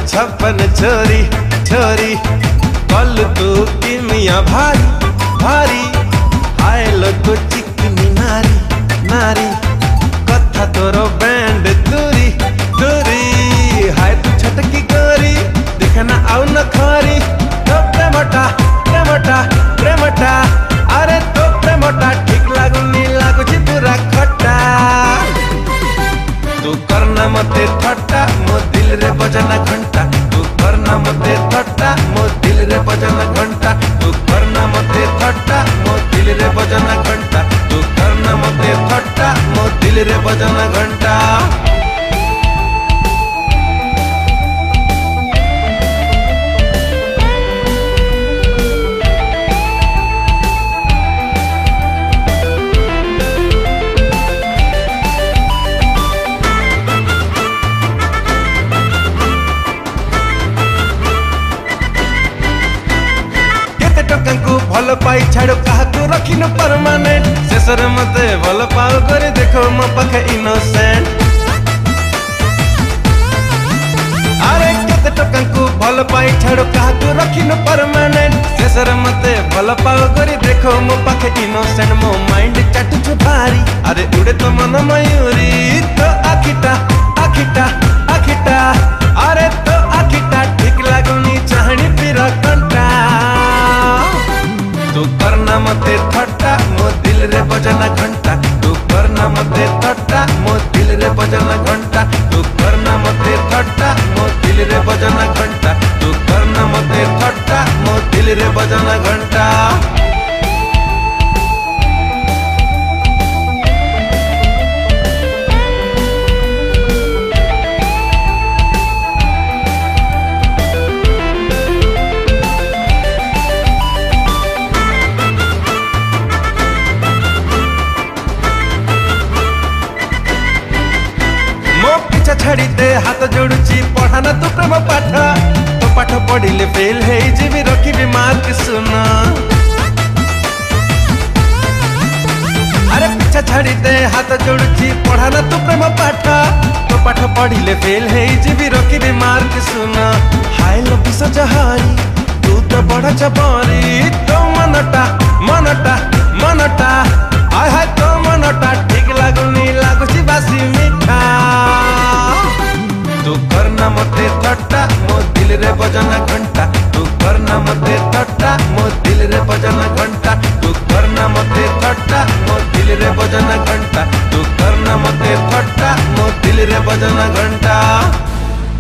56 छोरी छोरी कल तू किमिया भारी भारी आए लोग चिकनी नारी नारी कथा तोर बैंड दूरी दूरी हाय तू छटकी गोरी देखना आउ न खरी तो प्रेमटा प्रेमटा प्रेमटा अरे तो प्रेमटा ठीक लागुनी लागुची पूरा खट्टा तू करना मते थट्टा मो दिल रे बजना घंटा तू करना मते थट्टा मो दिल रे बजना घंटा तू करना मते थट्टा मो दिल रे बजना घंटा तू करना मते थट्टा मो दिल रे बजना घंटा भल पाई छाड़ क्या रखी न परमानेंट शेष मते भल पाओ कर देखो मो पाखे इनोसेंट अरे केते टका को भल पाई छाड़ क्या रखी न परमानेंट शेष मते भल पाओ कर देखो मो पाखे इनोसेंट मो माइंड चाटुछु भारी अरे उड़े तो मन मयूरी तो आखिटा आखिटा आखिटा अरे तो आखिटा ठीक लागुनी चाहनी पीरा कंटा तू करना मते थट्टा मो दिल रे बजना घंटा तू करना मते थट्टा मो दिल रे बजना घंटा तू करना मते थट्टा मो दिल रे बजना घंटा तू करना मते थट्टा मो दिल रे बजना घंटा छाड़ी दे हाथ जोड़ुची पढ़ाना तू प्रेम पाठ तो पाठ पढ़िले फेल है जीवी रखी मार्क सुना अरे पीछा छाड़ी दे हाथ जोड़ुची पढ़ाना तू प्रेम पाठ तो पाठ पढ़िले फेल है जीवी रखी मार्क सुना हाय लो विष जहारी तू तो बड़ा चबरी तो मनटा मनटा मनटा आय हाय तो मनटा ठीक लागुनी लागुची बासी मीठा तू करना मते थट्टा मो दिल रे बजना घंटा तू करना मते थट्टा मो दिल रे बजना घंटा तू करना मते थट्टा मो दिल रे बजना घंटा